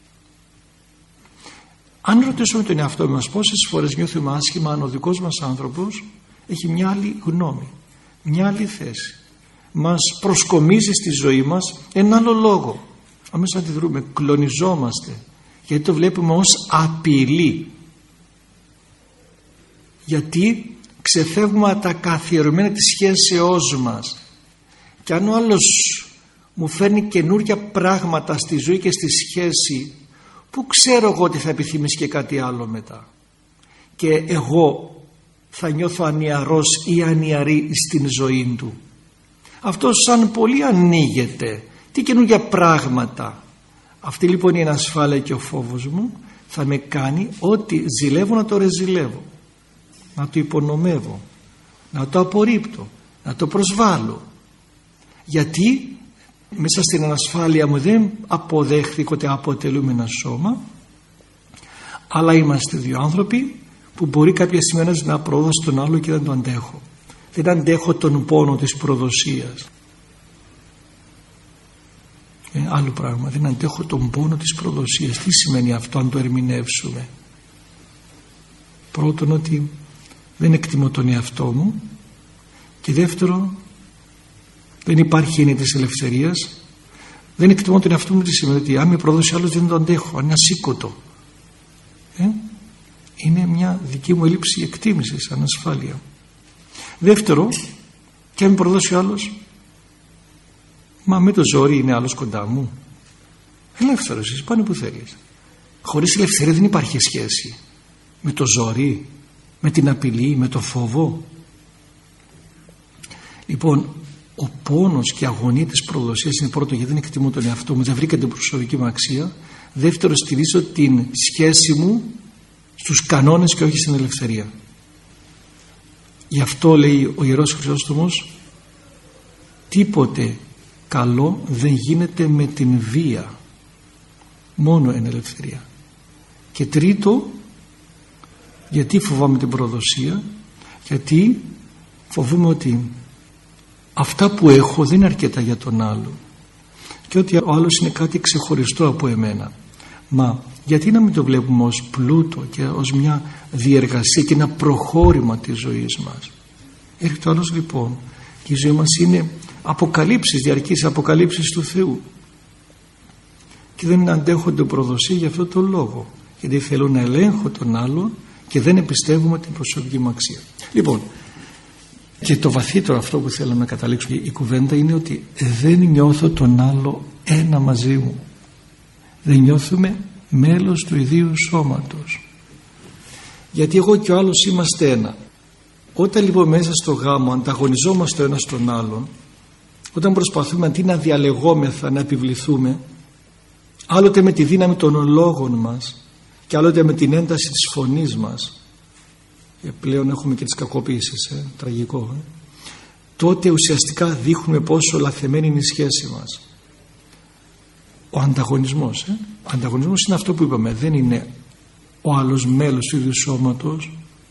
Αν ρωτήσουμε τον εαυτό μας πόσες φορές νιώθουμε άσχημα αν ο δικός μας άνθρωπος έχει μια άλλη γνώμη, μια άλλη θέση, μας προσκομίζει στη ζωή μας ένα άλλο λόγο, αμέσως αντιδρούμε, κλονιζόμαστε, γιατί το βλέπουμε ως απειλή, γιατί ξεφεύγουμε από τα καθιερωμένα της σχέσεώς μας. Και αν ο άλλος μου φέρνει καινούρια πράγματα στη ζωή και στη σχέση, πού ξέρω εγώ ότι θα επιθυμήσει και κάτι άλλο μετά, και εγώ θα νιώθω ανιαρός ή ανιαρή στην ζωή του. Αυτό σαν πολύ ανοίγεται, τι καινούργια πράγματα. Αυτή λοιπόν η ανασφάλεια και ο φόβος μου θα με κάνει ότι ζηλεύω να το ρεζιλεύω, να το υπονομεύω, να το απορρίπτω, να το προσβάλλω, γιατί μέσα στην ανασφάλεια μου δεν αποδέχθηκα ότι αποτελούμε ένα σώμα, αλλά είμαστε δύο άνθρωποι που μπορεί κάποια στιγμή να προδώσει τον άλλο και δεν το αντέχω. Δεν αντέχω τον πόνο της προδοσίας. Άλλο πράγμα, δεν αντέχω τον πόνο της προδοσίας. Τι σημαίνει αυτό αν το ερμηνεύσουμε? Πρώτον, ότι δεν εκτιμώ τον εαυτό μου, και δεύτερο, δεν υπάρχει έννοια της ελευθερίας. Δεν εκτιμώ τον εαυτό μου, τι σημαίνει? Ότι αν με προδώσει άλλος δεν το αντέχω, αν είναι ασήκωτο. Είναι μια δική μου έλλειψη εκτίμησης, ανασφάλεια. Δεύτερο, και αν με προδώσει άλλος, μα με το ζόρι είναι άλλος κοντά μου. Ελεύθερος είσαι, πάνε που θέλεις. Χωρίς ελευθερία δεν υπάρχει σχέση. Με το ζόρι, με την απειλή, με το φόβο. Λοιπόν, ο πόνος και η αγωνία της προδοσίας είναι πρώτο, γιατί δεν εκτιμώ τον εαυτό μου, δεν βρήκα την προσωπική μου αξία. Δεύτερο, στηρίζω την σχέση μου στους κανόνες και όχι στην ελευθερία. Γι' αυτό λέει ο Ιερός Χρυσόστομος, τίποτε καλό δεν γίνεται με την βία, μόνο εν ελευθερία. Και τρίτο, γιατί φοβάμαι την προδοσία? Γιατί φοβούμαι ότι αυτά που έχω δεν είναι αρκετά για τον άλλο και ότι ο άλλος είναι κάτι ξεχωριστό από εμένα. Μα γιατί να μην το βλέπουμε ως πλούτο και ως μια διεργασία και ένα προχώρημα της ζωής μας? Έρχεται ο άλλος λοιπόν και η ζωή μας είναι αποκαλύψεις, διαρκείς αποκαλύψεις του Θεού, και δεν αντέχονται προδοσία για αυτό τον λόγο, γιατί θέλω να ελέγχω τον άλλο και δεν εμπιστεύομαι την προσωπική μου αξία. Λοιπόν, και το βαθύτερο αυτό που θέλω να καταλήξω η κουβέντα είναι ότι δεν νιώθω τον άλλο ένα μαζί μου, δεν νιώθουμε μέλος του ιδίου σώματος. Γιατί εγώ και ο άλλος είμαστε ένα. Όταν λοιπόν μέσα στο γάμο ανταγωνιζόμαστε ο ένας τον άλλον, όταν προσπαθούμε αντί να διαλεγόμεθα να επιβληθούμε, άλλοτε με τη δύναμη των λόγων μας και άλλοτε με την ένταση της φωνής μας, πλέον έχουμε και τις κακοποίησεις, τραγικό, τότε ουσιαστικά δείχνουμε πόσο λαθεμένη είναι η σχέση μας. Ο ανταγωνισμός, ο ανταγωνισμός είναι αυτό που είπαμε, δεν είναι ο άλλος μέλος του ίδιου σώματος.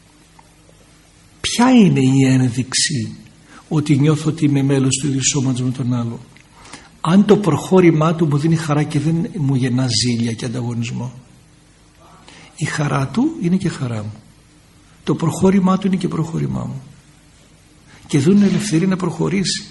Ποια είναι η ένδειξη ότι νιώθω ότι είμαι μέλος του ίδιου σώματος με τον άλλο? Αν το προχώρημά του μου δίνει χαρά και δεν μου γεννά ζήλια και ανταγωνισμό. Η χαρά του είναι και χαρά μου, το προχώρημά του είναι και προχώρημά μου, και δίνουν ελευθερία να προχωρήσει.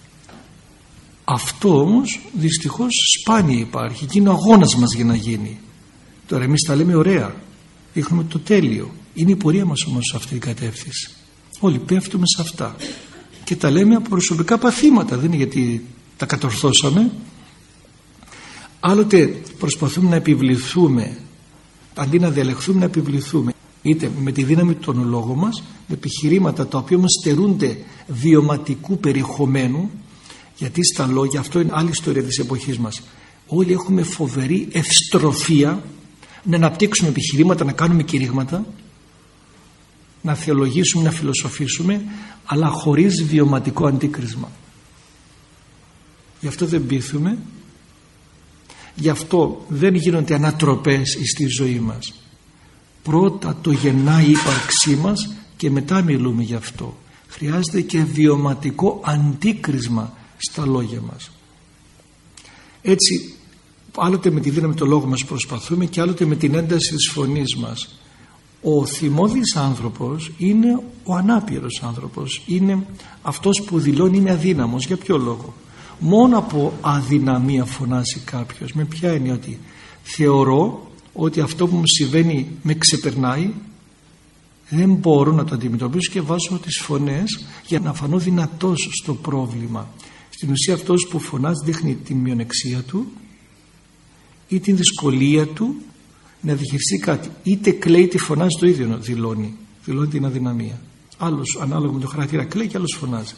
Αυτό όμως δυστυχώς σπάνια υπάρχει, και είναι ο αγώνας μας για να γίνει. Τώρα εμείς τα λέμε ωραία, δείχνουμε το τέλειο, είναι η πορεία μας όμως σε αυτή την κατεύθυνση. Όλοι πέφτουμε σε αυτά και τα λέμε από προσωπικά παθήματα, δεν είναι γιατί τα κατορθώσαμε. Άλλοτε προσπαθούμε να επιβληθούμε, αντί να διαλεχθούμε να επιβληθούμε, είτε με τη δύναμη των λόγων μας, με επιχειρήματα τα οποία όμως στερούνται βιωματικού περιεχομένου, γιατί στα λόγια, αυτό είναι άλλη ιστορία της εποχής μας, όλοι έχουμε φοβερή ευστροφία να αναπτύξουμε επιχειρήματα, να κάνουμε κηρύγματα, να θεολογήσουμε, να φιλοσοφήσουμε, αλλά χωρίς βιωματικό αντίκρισμα. Γι' αυτό δεν πείθουμε, γι' αυτό δεν γίνονται ανατροπές στη ζωή μας. Πρώτα το γεννάει η ύπαρξή μας και μετά μιλούμε γι' αυτό. Χρειάζεται και βιωματικό αντίκρισμα στα λόγια μας. Έτσι άλλοτε με τη δύναμη του λόγου μας προσπαθούμε και άλλοτε με την ένταση της φωνής μας. Ο θυμώδης άνθρωπος είναι ο ανάπηρος άνθρωπος, είναι αυτός που δηλώνει είναι αδύναμος. Για ποιο λόγο? Μόνο από αδυναμία φωνάζει κάποιος. Με ποια έννοια? Ότι θεωρώ ότι αυτό που μου συμβαίνει με ξεπερνάει, δεν μπορώ να το αντιμετωπίσω και βάζω τις φωνές για να φανώ δυνατός στο πρόβλημα. Στην ουσία αυτός που φωνάζει δείχνει την μειονεξία του ή την δυσκολία του να διαχειριστεί κάτι. Είτε κλαίει είτε φωνάζει, το ίδιο δηλώνει την αδυναμία. Άλλος ανάλογα με το χαρακτήρα κλαίει και άλλος φωνάζει.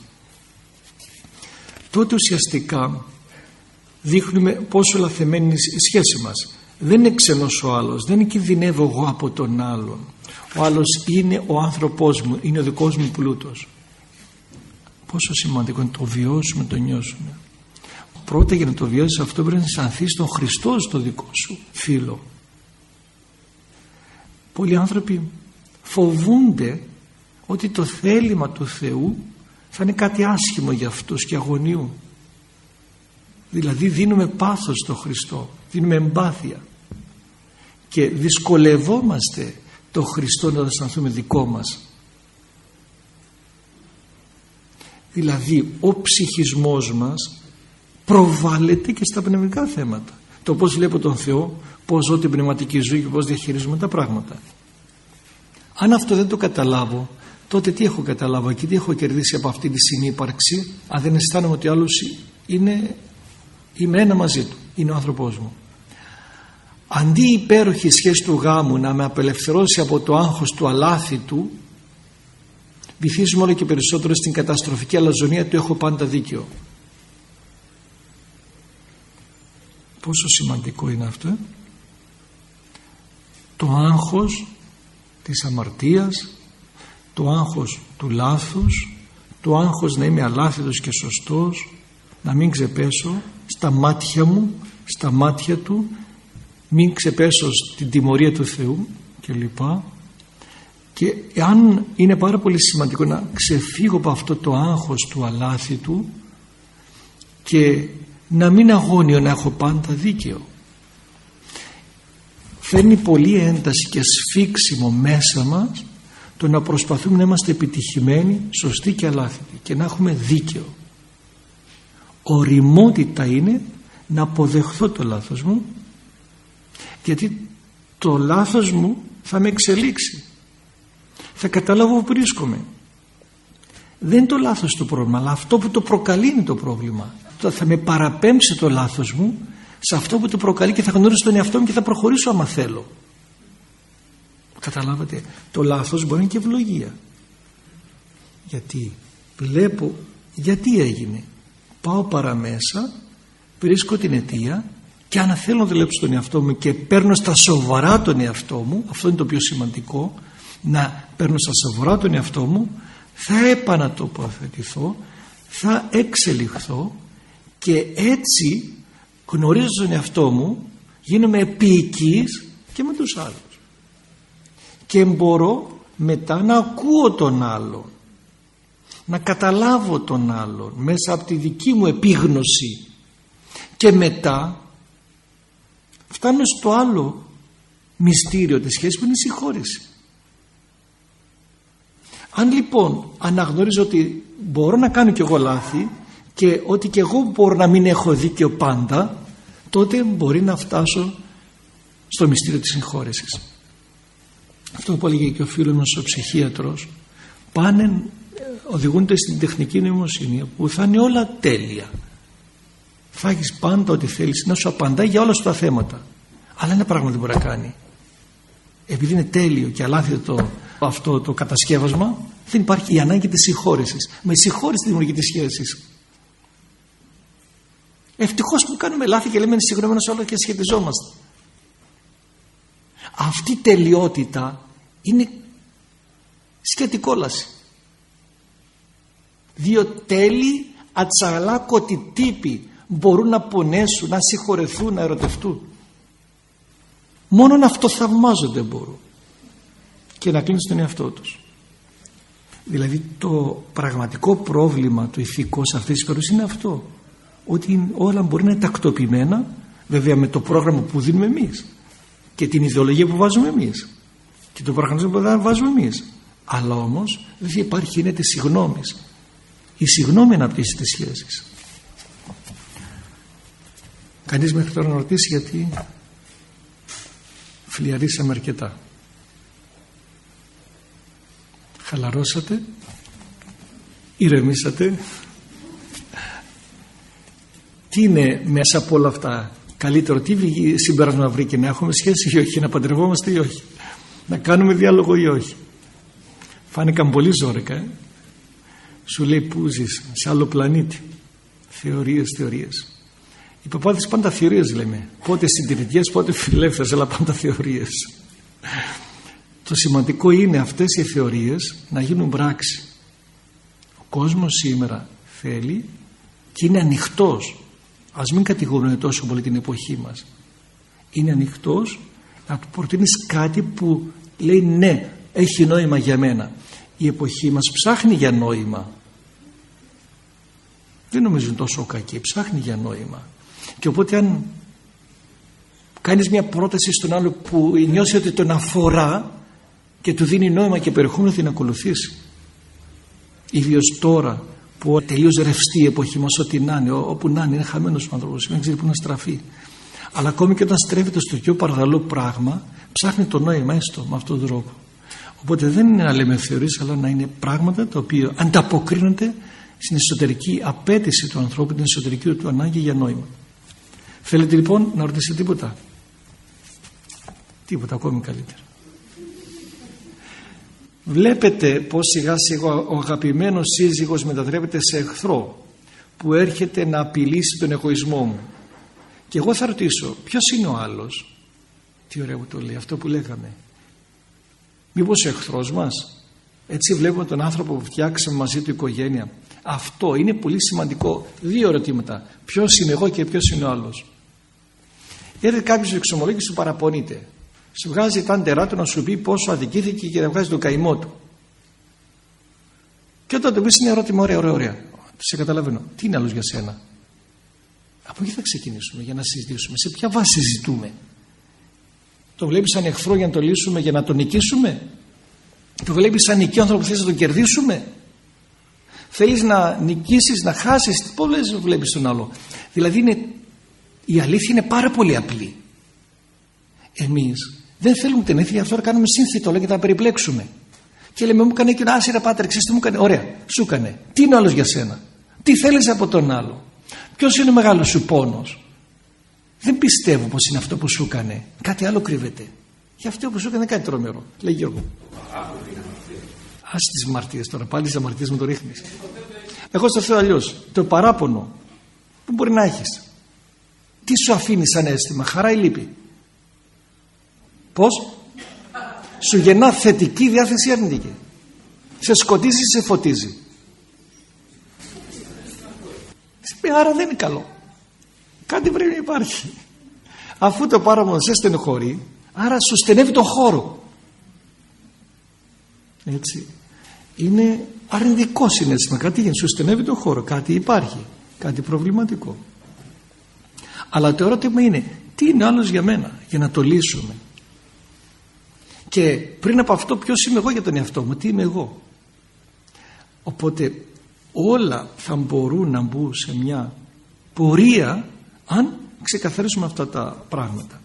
Τότε ουσιαστικά δείχνουμε πόσο λαθεμένη είναι η σχέση μας. Δεν είναι ξένος ο άλλος, δεν κινδυνεύω εγώ από τον άλλον. Ο άλλος είναι ο άνθρωπός μου, είναι ο δικός μου πλούτος. Πόσο σημαντικό είναι το βιώσουμε, το νιώσουμε. Πρώτα για να το βιώσεις αυτό πρέπει να αισθανθείς τον Χριστό στο δικό σου φίλο. Πολλοί άνθρωποι φοβούνται ότι το θέλημα του Θεού θα είναι κάτι άσχημο για αυτούς και αγωνιού. Δηλαδή δίνουμε πάθος στο Χριστό, δίνουμε εμπάθεια και δυσκολευόμαστε το Χριστό να το αισθανθούμε δικό μας. Δηλαδή ο ψυχισμός μας προβάλλεται και στα πνευματικά θέματα. Το πώς βλέπω τον Θεό, πώς ζω την πνευματική ζωή και πώς διαχειρίζουμε τα πράγματα. Αν αυτό δεν το καταλάβω, τότε τι έχω καταλάβει και τι έχω κερδίσει από αυτή τη συνύπαρξη, αν δεν αισθάνομαι ότι άλλος είμαι ένα μαζί του, είναι ο άνθρωπός μου. Αντί η υπέροχη σχέση του γάμου να με απελευθερώσει από το άγχος του αλάθη του, βυθίζουμε όλο και περισσότερο στην καταστροφική αλαζονία του έχω πάντα δίκιο. Πόσο σημαντικό είναι αυτό, το άγχος της αμαρτίας, το άγχος του λάθους, το άγχος να είμαι αλάθητος και σωστός, να μην ξεπέσω στα μάτια μου, στα μάτια του, μην ξεπέσω στην τιμωρία του Θεού κλπ. Και αν είναι πάρα πολύ σημαντικό να ξεφύγω από αυτό το άγχος του αλάθητου και να μην αγώνιο να έχω πάντα δίκαιο. Φέρνει πολύ ένταση και σφίξιμο μέσα μας το να προσπαθούμε να είμαστε επιτυχημένοι, σωστοί και αλάθητοι και να έχουμε δίκαιο. Ωριμότητα είναι να αποδεχθώ το λάθος μου, γιατί το λάθος μου θα με εξελίξει, θα καταλάβω που βρίσκομαι. Δεν είναι το λάθος το πρόβλημα, αλλά αυτό που το προκαλεί είναι το πρόβλημα. Θα με παραπέμψει το λάθος μου σε αυτό που το προκαλεί και θα γνωρίσω τον εαυτό μου και θα προχωρήσω άμα θέλω. Καταλάβατε, το λάθος μπορεί να είναι και ευλογία. Γιατί βλέπω, γιατί έγινε, πάω παραμέσα, βρίσκω την αιτία και αν θέλω να δουλέψω τον εαυτό μου και παίρνω στα σοβαρά τον εαυτό μου, αυτό είναι το πιο σημαντικό, να παίρνω στα σοβαρά τον εαυτό μου, θα επανατοποθετηθώ, θα εξελιχθώ και έτσι γνωρίζοντας τον εαυτό μου γίνομαι επίοικης και με τους άλλους και μπορώ μετά να ακούω τον άλλον, να καταλάβω τον άλλον μέσα από τη δική μου επίγνωση και μετά φτάνω στο άλλο μυστήριο της σχέσης που είναι η συγχώρεση. Αν λοιπόν αναγνωρίζω ότι μπορώ να κάνω κι εγώ λάθη και ότι κι εγώ μπορώ να μην έχω δίκαιο πάντα, τότε μπορεί να φτάσω στο μυστήριο της συγχώρεσης. Αυτό που έλεγε και ο φίλος μας ο ψυχίατρος, πάνε, οδηγούνται στην τεχνική νοημοσύνη που θα είναι όλα τέλεια. Θα έχεις πάντα ό,τι θέλεις, να σου απαντάει για όλα σου τα θέματα. Αλλά ένα πράγμα δεν μπορεί να κάνει. Επειδή είναι τέλειο και αλάθητο αυτό το κατασκεύασμα, δεν υπάρχει η ανάγκη της συγχώρεσης. Με συγχώρεση δημιουργεί τη σχέση. Ευτυχώς που κάνουμε λάθη και λέμε συγγνώμη σε όλα και σχετιζόμαστε. Αυτή η τελειότητα είναι σχετικόλαση. Δύο τέλη ατσαλάκωτοι τύποι μπορούν να πονέσουν, να συγχωρεθούν, να ερωτευτούν. Μόνο να αυτοθαυμάζονται μπορούν και να κλείνουν στον εαυτό τους. Δηλαδή το πραγματικό πρόβλημα του ηθικού σε αυτές τις περιπτώσεις είναι αυτό, ότι όλα μπορεί να είναι τακτοποιημένα, βέβαια με το πρόγραμμα που δίνουμε εμείς και την ιδεολογία που βάζουμε εμείς και το πρόγραμμα που βάζουμε εμείς, αλλά όμως δεν υπάρχει, είναι τη συγγνώμης. Η συγγνώμη αναπτύσσει τις σχέσεις. Κανείς μέχρι τώρα να ρωτήσει γιατί φλιαρίσαμε αρκετά? Χαλαρώσατε, ηρεμήσατε? Τι είναι μέσα από όλα αυτά καλύτερο, τι συμπέρασμα βρήκε, να έχουμε σχέση ή όχι, να παντρευόμαστε ή όχι, να κάνουμε διάλογο ή όχι? Φάνηκαν πολύ ζόρικα. Σου λέει που ζεις, σε άλλο πλανήτη. Θεωρίες. Οι παπάδες πάντα θεωρίες λέμε. Πότε συντηρητικές, πότε φιλελεύθερες, αλλά πάντα θεωρίες. Το σημαντικό είναι αυτές οι θεωρίες να γίνουν πράξη. Ο κόσμος σήμερα θέλει και είναι ανοιχτός. Ας μην κατηγορούμε τόσο πολύ την εποχή μας. Είναι ανοιχτός να του προτείνεις κάτι που λέει ναι, έχει νόημα για μένα. Η εποχή μας ψάχνει για νόημα. Δεν νομίζω είναι τόσο κακή, ψάχνει για νόημα. Και οπότε αν κάνεις μια πρόταση στον άλλο που νιώσει ότι τον αφορά και του δίνει νόημα και περιεχόμενο, την ακολουθήσει. Ιδίως τώρα που τελείως ρευστή η εποχή μας, ό,τι να είναι, όπου να είναι χαμένος ο άνθρωπος, δεν ξέρει πού να στραφεί. Αλλά ακόμη και όταν στρέφεται στο πιο παραδαλό πράγμα, ψάχνει το νόημα έστω με αυτόν τον τρόπο. Οπότε δεν είναι να λέμε θεωρίες, αλλά να είναι πράγματα τα οποία ανταποκρίνονται στην εσωτερική απέτηση του ανθρώπου, την εσωτερική του ανάγκη για νόημα. Θέλετε λοιπόν να ρωτήσετε τίποτα? Τίποτα, ακόμη καλύτερα. Βλέπετε πως σιγά σιγά ο αγαπημένος σύζυγος μετατρέπεται σε εχθρό που έρχεται να απειλήσει τον εγωισμό μου. Και εγώ θα ρωτήσω, ποιος είναι ο άλλος? Τι ωραία που το λέει, αυτό που λέγαμε. Μήπως ο εχθρός μας? Έτσι βλέπουμε τον άνθρωπο που φτιάξαμε μαζί του οικογένεια. Αυτό είναι πολύ σημαντικό. Δύο ερωτήματα. Ποιος είμαι εγώ και ποιος είναι ο άλλος? Έρχεται κάποιος εξομολόγει και σου παραπονείται. Σου βγάζει τα άντερά του να σου πει πόσο αδικήθηκε και να βγάζει τον καημό του. Και όταν το πεις είναι ερώτημα, ωραία. Σε καταλαβαίνω. Τι είναι άλλος για σένα? Από εκεί θα ξεκινήσουμε για να συζητήσουμε. Σε ποια βάση συζητούμε? Το βλέπεις σαν εχθρό για να το λύσουμε, για να τον νικήσουμε? Το βλέπεις σαν νικείο άνθρωπο που θες να τον κερδίσουμε? Θέλεις να νικήσεις, να χάσεις? Πώς βλέπεις τον άλλο? Δηλαδή η αλήθεια είναι πάρα πολύ απλή. Εμείς δεν θέλουμε την αλήθεια, γι' αυτό κάνουμε σύνθετο όλα και τα περιπλέξουμε. Και λέμε, μου έκανε και ένα άσυρα πάτερ, ξέρεις τι μου έκανε? Ωραία, σου έκανε. Τι είναι ο άλλος για σένα? Τι θέλεις από τον άλλο? Ποιος είναι ο μεγάλος σου πόνος? Δεν πιστεύω πως είναι αυτό που σου έκανε. Κάτι άλλο κρύβεται. Γι' αυτό που σου έκανε κάτι τρομερό. Λέει Γιώργο. Ας τις μαρτίες τώρα, πάλι τις αμαρτίες μου το ρίχνεις. Εγώ στο θέλω αλλιώς. Το παράπονο που μπορεί να έχεις, τι σου αφήνει σαν αίσθημα, χαρά ή λύπη? Πώς? Σου γεννά θετική διάθεση ή αρνητική? Σε σκοτίζει ή σε φωτίζει? Άρα δεν είναι καλό. Κάτι πρέπει να υπάρχει. Αφού το παράπονο σε στενοχωρεί, άρα σου στενεύει το χώρο. Έτσι. Είναι αρνητικό συναίσθημα. Κάτι γίνεται, σου στενεύει το χώρο. Κάτι υπάρχει. Κάτι προβληματικό. Αλλά το ερώτημα είναι, τι είναι άλλος για μένα, για να το λύσουμε. Και πριν από αυτό, ποιος είμαι εγώ για τον εαυτό μου, τι είμαι εγώ. Οπότε όλα θα μπορούν να μπουν σε μια πορεία αν ξεκαθαρίσουμε αυτά τα πράγματα.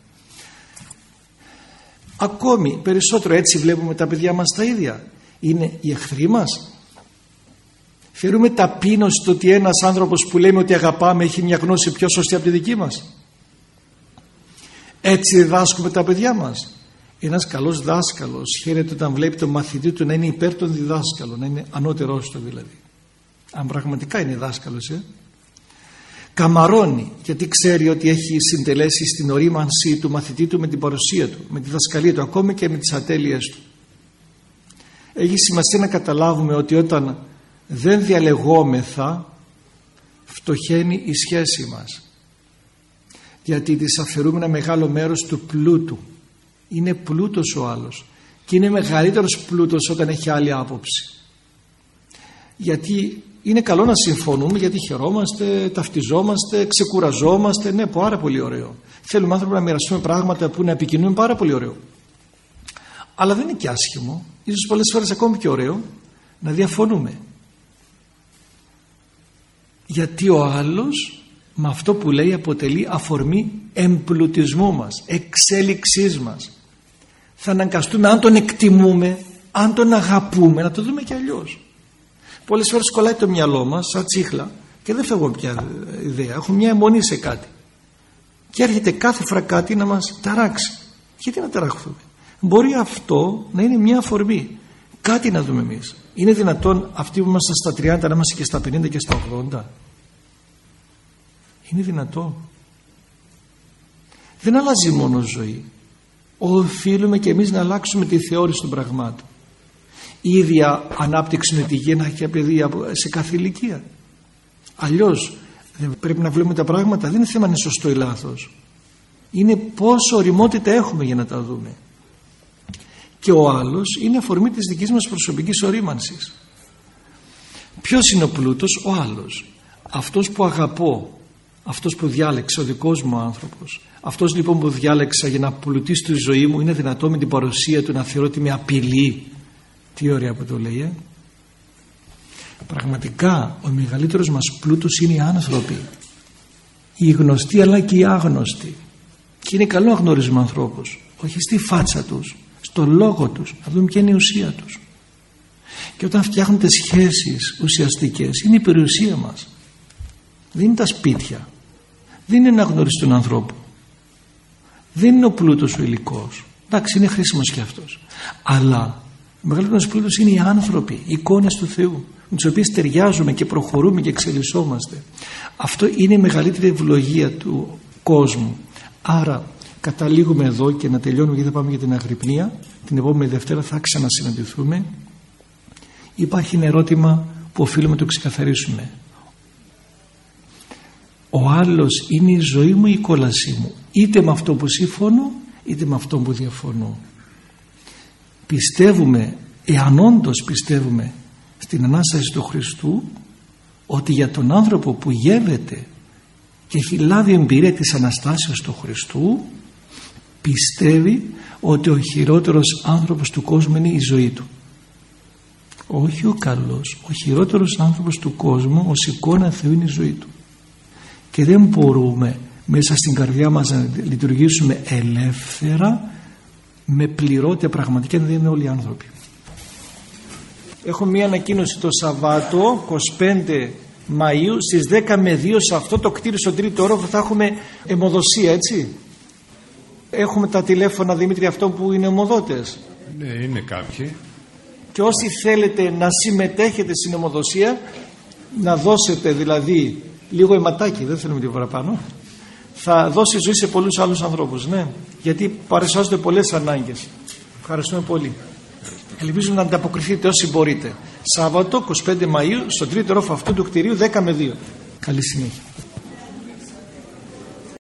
Ακόμη περισσότερο έτσι βλέπουμε τα παιδιά μας τα ίδια. Είναι οι εχθροί μας. Φέρουμε ταπείνωση στο ότι ένας άνθρωπος που λέμε ότι αγαπάμε έχει μια γνώση πιο σωστή από τη δική μας. Έτσι διδάσκουμε τα παιδιά μας. Ένας καλός δάσκαλος χαίρεται όταν βλέπει τον μαθητή του να είναι υπέρ των διδάσκαλων, να είναι ανώτερός του δηλαδή. Αν πραγματικά είναι δάσκαλος, καμαρώνει γιατί ξέρει ότι έχει συντελέσει στην ορίμανση του μαθητή του με την παρουσία του, με τη δασκαλία του, ακόμη και με τις ατέλειες του. Έχει σημασία να καταλάβουμε ότι όταν δεν διαλεγόμεθα φτωχαίνει η σχέση μας, γιατί της αφαιρούμε ένα μεγάλο μέρος του πλούτου. Είναι πλούτος ο άλλος και είναι μεγαλύτερος πλούτος όταν έχει άλλη άποψη, γιατί είναι καλό να συμφωνούμε, γιατί χαιρόμαστε, ταυτιζόμαστε, ξεκουραζόμαστε. Ναι, πάρα πολύ ωραίο. Θέλουμε άνθρωποι να μοιραστούμε πράγματα που να επικοινωνούμε, πάρα πολύ ωραίο. Αλλά δεν είναι και άσχημο, ίσως πολλές φορές ακόμη πιο ωραίο, να διαφωνούμε. Γιατί ο άλλος με αυτό που λέει αποτελεί αφορμή εμπλουτισμού μας, εξέλιξής μας. Θα αναγκαστούμε, αν τον εκτιμούμε, αν τον αγαπούμε, να το δούμε και αλλιώς. Πολλές φορές κολλάει το μυαλό μας σαν τσίχλα και δεν φεύγω πια ιδέα. Έχουμε μια αιμονή σε κάτι. Και έρχεται κάθε φορά κάτι να μας ταράξει. Γιατί να ταραχθούμε? Μπορεί αυτό να είναι μια αφορμή. Κάτι να δούμε εμείς. Είναι δυνατόν αυτοί που είμαστε στα 30 να είμαστε και στα 50 και στα 80? Είναι δυνατό? Δεν αλλάζει μόνο ζωή. Οφείλουμε και εμείς να αλλάξουμε τη θεώρηση των πραγμάτων. Η ίδια ανάπτυξη νοητική να έχει παιδί σε κάθε ηλικία. Αλλιώς δεν πρέπει να βλέπουμε τα πράγματα. Δεν είναι θέμα είναι σωστό ή λάθος. Είναι πόσο ωριμότητα έχουμε για να τα δούμε. Και ο άλλος είναι αφορμή της δικής μας προσωπικής ορίμανσης. Ποιος είναι ο πλούτος? Ο άλλος. Αυτός που αγαπώ, αυτός που διάλεξα, ο δικός μου άνθρωπος. Αυτός λοιπόν που διάλεξα για να πλουτίσει τη ζωή μου, είναι δυνατό με την παρουσία του να θεωρώ ότι με απειλεί? Τι ωραία που το λέει. Πραγματικά ο μεγαλύτερος μας πλούτος είναι οι άνθρωποι. Οι γνωστοί αλλά και οι άγνωστοι. Και είναι καλό να γνωρίζουμε ανθρώπους, όχι στη φάτσα τους, στο λόγο τους, να δούμε ποια είναι η ουσία τους. Και όταν φτιάχνονται σχέσεις ουσιαστικές, είναι η περιουσία μας. Δεν είναι τα σπίτια, δεν είναι να γνωρίσει τον ανθρώπου, δεν είναι ο πλούτος ο υλικός. Εντάξει, είναι χρήσιμος και αυτός, αλλά ο μεγαλύτερος πλούτος είναι οι άνθρωποι, οι εικόνες του Θεού, με τις οποίες ταιριάζουμε και προχωρούμε και εξελισσόμαστε. Αυτό είναι η μεγαλύτερη ευλογία του κόσμου. Άρα καταλήγουμε εδώ και να τελειώνουμε, γιατί θα πάμε για την αγρυπνία. Την επόμενη Δευτέρα θα ξανασυναντηθούμε. Υπάρχει ένα ερώτημα που οφείλουμε να το ξεκαθαρίσουμε. Ο άλλος είναι η ζωή μου ή η κόλασή μου? Είτε με αυτό που συμφωνώ είτε με αυτό που διαφωνώ. Πιστεύουμε, εάν όντως πιστεύουμε στην Ανάσταση του Χριστού, ότι για τον άνθρωπο που γεύεται και έχει λάβει εμπειρία της Αναστάσεως του Χριστού, πιστεύει ότι ο χειρότερος άνθρωπος του κόσμου είναι η ζωή του. Όχι ο καλός, ο χειρότερος άνθρωπος του κόσμου ως εικόνα Θεού είναι η ζωή του. Και δεν μπορούμε μέσα στην καρδιά μας να λειτουργήσουμε ελεύθερα με πληρότητα πραγματικά, δεν είναι όλοι οι άνθρωποι. Έχω μία ανακοίνωση το Σαββάτο 25 Μαΐου στις 10 με 2 σε αυτό το κτίριο στον 3ο όροφο θα έχουμε αιμοδοσία, έτσι. Έχουμε τα τηλέφωνα, Δημήτρη, αυτό που είναι ομοδότες. Ναι, είναι κάποιοι. Και όσοι θέλετε να συμμετέχετε στην ομοδοσία, να δώσετε δηλαδή λίγο αιματάκι, δεν θέλουμε τίποτα παραπάνω, θα δώσει ζωή σε πολλούς άλλους ανθρώπους, ναι, γιατί παρουσιάζονται πολλές ανάγκες. Ευχαριστούμε πολύ. Ελπίζουμε να ανταποκριθείτε όσοι μπορείτε. Σάββατο 25 Μαΐου στο τρίτο όροφο αυτού του κτηρίου 10 με 2. Καλή συνέχεια.